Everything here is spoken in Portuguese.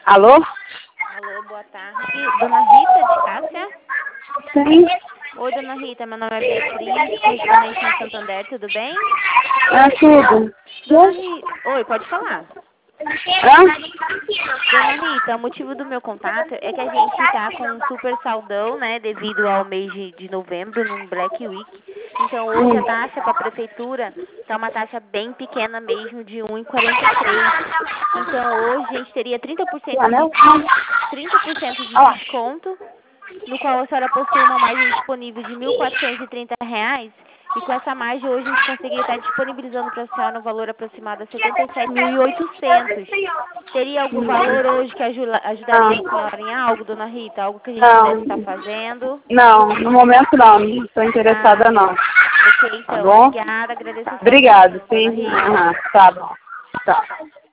Alô? Alô, boa tarde. Dona Rita de Cássia? Sim. Oi, Dona Rita, meu nome é Beatriz, correspondente no Santander, tudo bem? É tudo. Dona Rita, oi, pode falar. Hã? Dona Rita, o motivo do meu contato é que a gente está com um super saldão, né, devido ao mês de novembro, num Black Week. Então, hoje a taxa para a prefeitura está uma taxa bem pequena mesmo, de 1,43. Então, hoje a gente teria 30% de, Anel? 30% de Olha lá. desconto, no qual a senhora possui uma margem disponível de R$ 1.430, e com essa margem hoje a gente conseguiria estar disponibilizando para a senhora um valor aproximado a 77.800. Teria algum valor hoje que ajudaria Não. a senhora em algo, Dona Rita? Algo que a gente pudesse Não. estar fazendo? Não, no momento não. Não estou interessada Ah, não. ok, Tá então. bom? Obrigada, agradeço a sua Obrigado, atenção, Dona sim. Rita. Tá bom. Tá.